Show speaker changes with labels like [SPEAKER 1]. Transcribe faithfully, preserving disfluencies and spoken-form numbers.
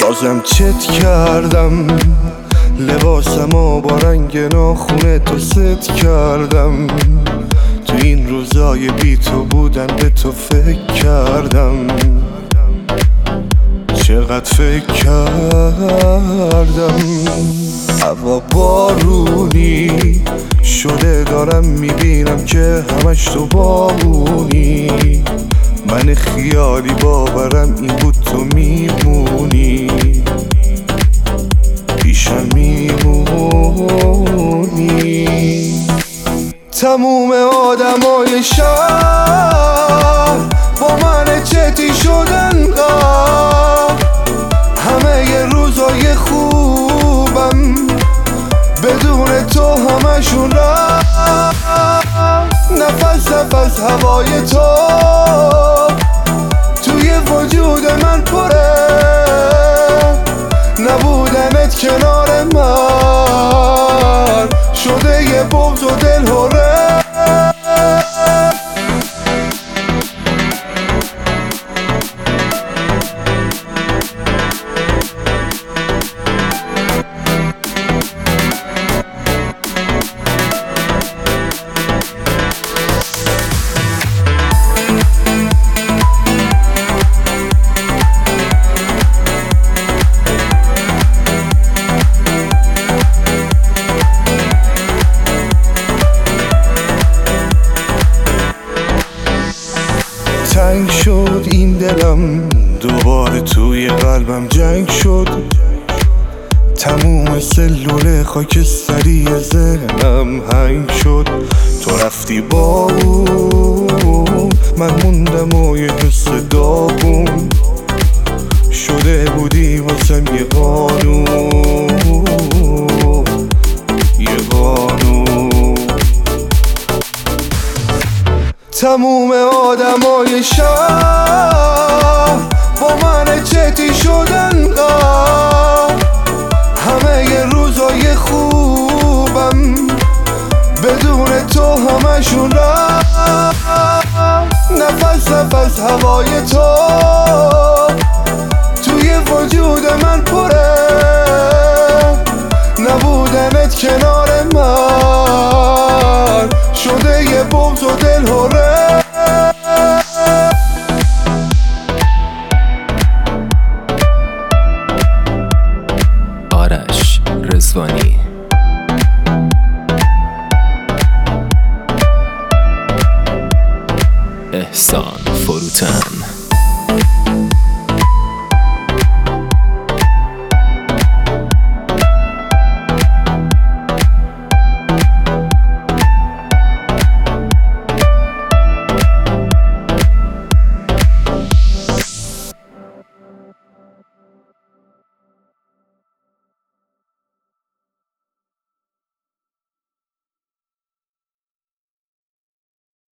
[SPEAKER 1] بازم چت کردم، لباسمو با رنگ ناخونه تو ست کردم. تو این روزای بی تو بودن به تو فکر کردم، چقدر فکر کردم. هوا بارونی شده دارم میبینم که همش تو بامونی. من خیالی باورم این بود تو میمونی، پیشم میمونی. تموم آدمای شهر با من چتی شدن قبل، همه ی روزای خوبم بدون تو همشون رفت. نفس نفس هوای تو توی وجود من پره، نبودنت کنار من شده یه بغض و دل هره. تنگ شد این دلم دوباره توی قلبم جنگ شد، تموم سلول خاکستری ذهنم هنگ شد. تو رفتی با اون، من موندم و یه حس داغون شده بودی واسم یه قانون، یه قانون. تموم آدمای شهر با من چتی شدن قبل، همه ی روزای خوبم بدون تو همشون رفت. نفس نفس هوای تو توی وجود من پره، نبودنت کنار من شده یه بغض و دل هره.
[SPEAKER 2] آرش رضوانی. احسان فروتن.